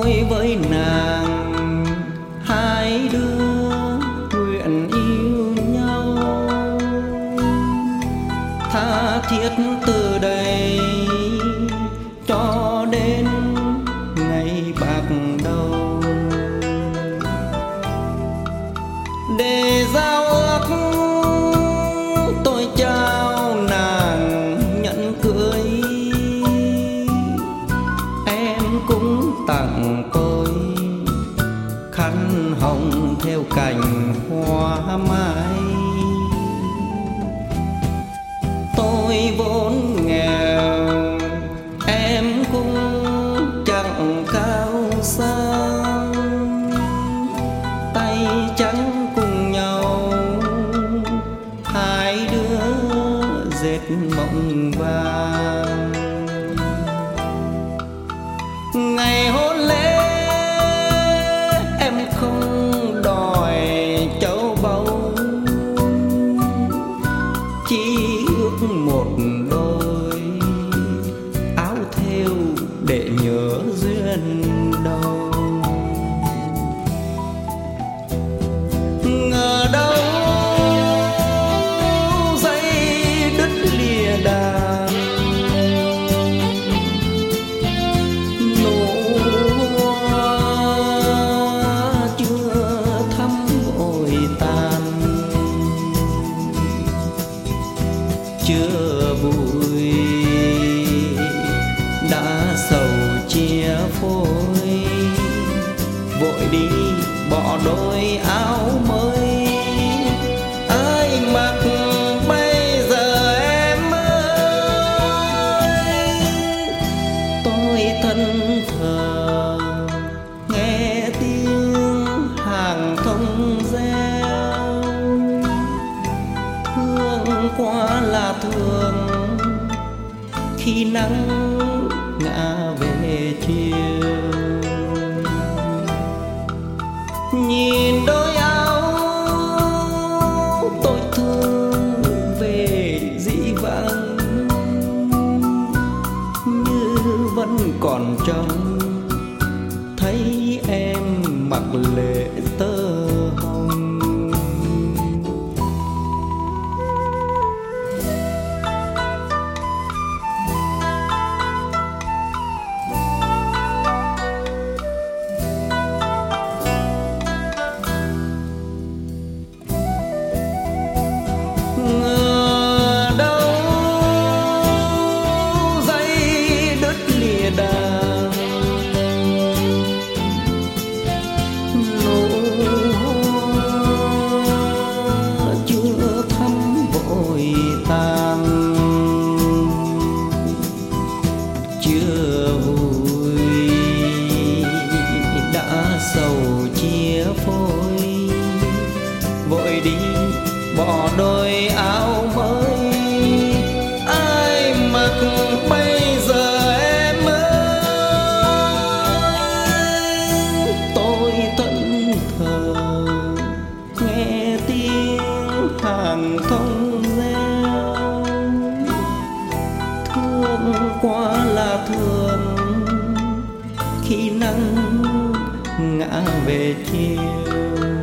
tôi với nàng hai đứa nguyện yêu nhau tha thiết từ đây cho đến ngày bạc đầu. Để giao ước tôi trao nàng nhẫn cưới, em cũng tặng tôi khăn hồng theo cành hoa mai. Tôi vốn nghèo em cũng chẳng cao sang, tay trắng cùng nhau hai đứa dệt mộng vàng. Ngày hôn lễ em không đòi châu báu, chỉ ước một đôi áo thêu để nhớ duyên đầu. Ngờ đâu dây đứt lìa đàn, nụ hoa chưa thắm vội tàn. Chưa vui đã sầu chia phôi, vội đi bỏ đôi áo mới. Ai mặc bây giờ em ơi, tôi thân thờ nghe tiếng hàng thông reo. Thương quá là thương khi nắng ngã về chiều. Nhìn đôi áo tôi thương về dĩ vãng, như vẫn còn trông thấy em mặc lệ tơ hồng. Ngờ đâu dây đứt lìa đàn, nụ hoa chưa thắm vội tàn. Chưa vui đã sầu chia phôi, vội đi bỏ đôi áo mới. Ai mặc bây giờ em ơi, tôi thẫn thờ nghe tiếng hàng thông reo. Thương quá là thương khi nắng ngã về chiều.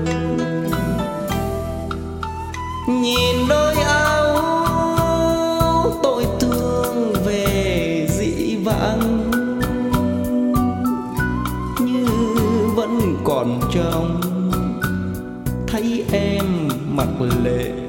Nhìn đôi áo tôi thương về dĩ vãng, như vẫn còn trông thấy em mặc lệ